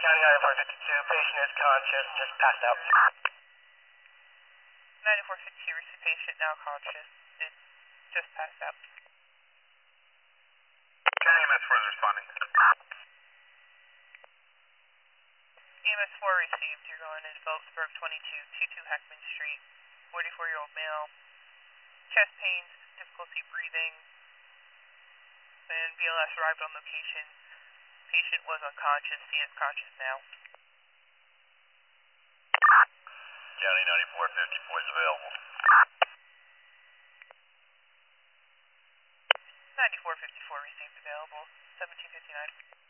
County 9452, patient is conscious, just passed out. 9452, receive patient now conscious, is just passed out. County EMS4 is responding. EMS4 received, you're going into Phillipsburg 22 Heckman Street, 44-year-old male, chest pains, difficulty breathing, and BLS arrived on location. Patient was unconscious, he is conscious now. County 9454 is available. 9454 received available, 1759.